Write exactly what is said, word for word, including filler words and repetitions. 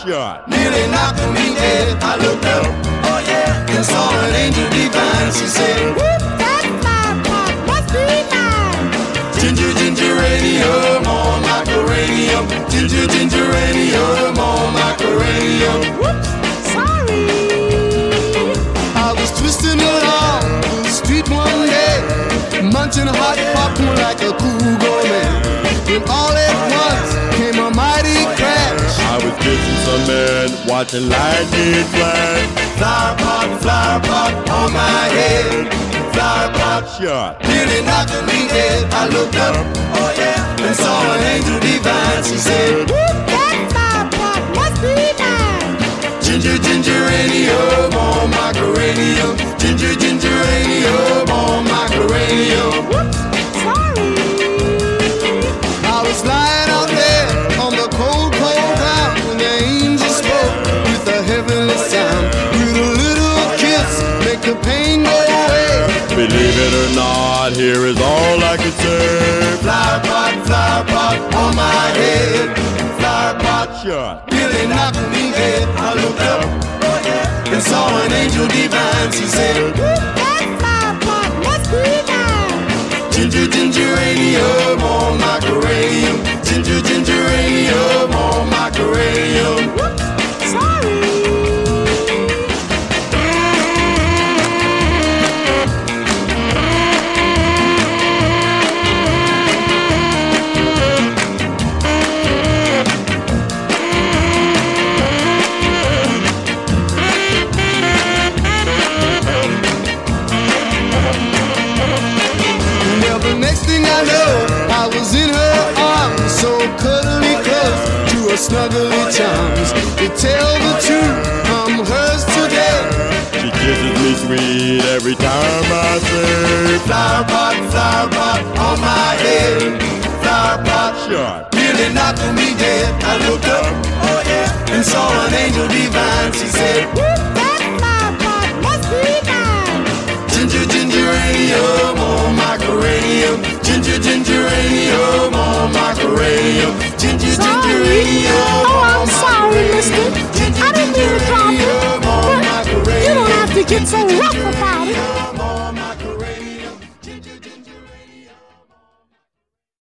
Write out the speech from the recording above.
shot. Nearly knocked me dead. I looked up, oh yeah, and saw an angel divine. She said, Whoop, that flower pot must be mine. Ginger, ginger radium on my cranium. Ginger, ginger radium on my cranium. Whoops, sorry. I was twisting along the street one day, munching hot popcorn like a cool gourmet. When all at once came a mighty crash. I was kissing some man, watching lightning flash. Flower pot, flower pot on my head. Flower pot Shot. nearly knocked me dead. I looked up, oh yeah, and saw an angel divine. She said, Whoop, that flower pot must be mine. Ginger, ginger radium on my cranium. Ginger, ginger radium on my cranium. Whoops, sorry. I was lying out there on the cold, cold ground when the angel spoke with a heavenly sound. With a little kiss, make the pain go away. Believe it or not, here is all I can say. Flower pot, flower pot on my head. Flower pot Shot. nearly knocked me dead. I looked up, oh yeah, and saw an angel divine. She said, Whoop, that flower pot must be mine. Ginger, ginger radium on my cranium. Ginger, ginger radium on my cranium. Whoops, sorry. Well, the next thing I know, I was in her arms, so cuddly close to her snuggly charms. To tell the truth, I'm hers today. She kisses me sweet every time I say. Flower pot, flower pot on my head. Flower pot Shot. nearly knocked me dead. I looked up, oh yeah, and saw an angel divine. She said, Whoop, that flower pot must be mine. Ginger, ginger radium on my cranium. Ginger, ginger radium on my cranium. Ginger, ginger Sorry. radium Oh, I'm on my sorry, cranium. mister. Ginger, I didn't mean to ginger drop radium it. on my But you don't cranium. have to get so rough about